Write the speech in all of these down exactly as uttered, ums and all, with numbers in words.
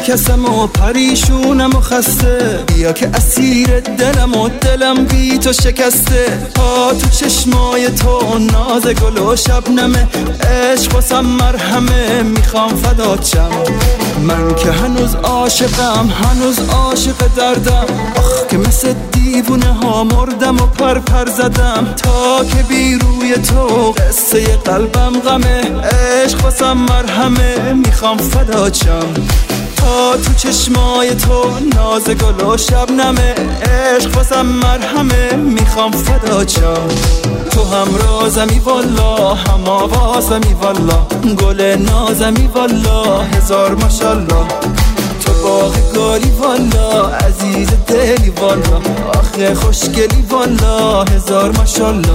کسم و پریشونم و خسته، بیا که اسیر دلم و دلم بی تو شکسته. ها تو چشمای تو ناز گل و شبنمه، عشق واسم مرهمه، میخوام فدات شم. من که هنوز عاشقم، هنوز عاشق دردم، آخ که مثل دیوونه ها مردم و پر پر زدم. تا که بی روی تو قصه قلبم غمه، عشق واسم مرهمه، میخوام فدات شم. تا تو چشمای تو ناز گل و شبنمه، عشق واسم مرهمه، میخوام فدات شم. تو هم رازمی والا، هم آوازمی والا، گل نازمی والا، هزار ماشالله. تو باغ گلی والا، عزیز دلی والا، آخه خوشگلی والا، هزار ماشالله.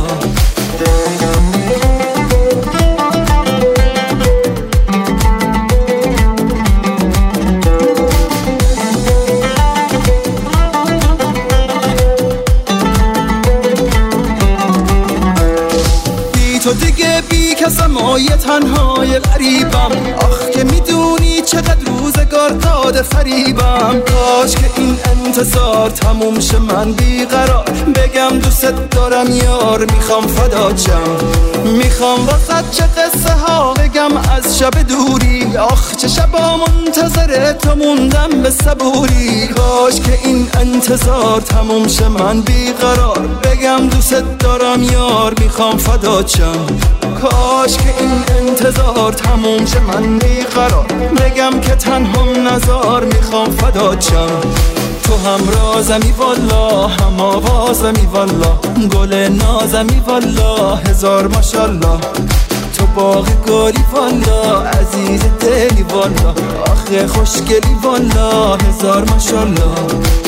تو دیگه بی کسم و یه تنهای غریبم، آخ که میدونی چقدر روزگار داده فریبم. کاش که این انتظار تموم شه، من بیقرار بگم دوست دارم یار، میخوام فدات شم. میخوام واسه چه قصه ها بگم از شب دوری، آخ چه شبا منتظر تو موندم به صبوری. کاش که این انتظار تموم شه، من بیقرار بگم دوست دارم یار، میخوام فدات شم. کاش که این انتظار تموم شه، من بیقرار بگم که تنهام نزار، میخوام فدات شم. تو هم رازمی والا، هم آوازمی والا، گل نازمی والا، هزار ماشالله. تو باغ گلی والا، عزیز دلی والا، آخه خوشگلی والا، هزار ماشالله.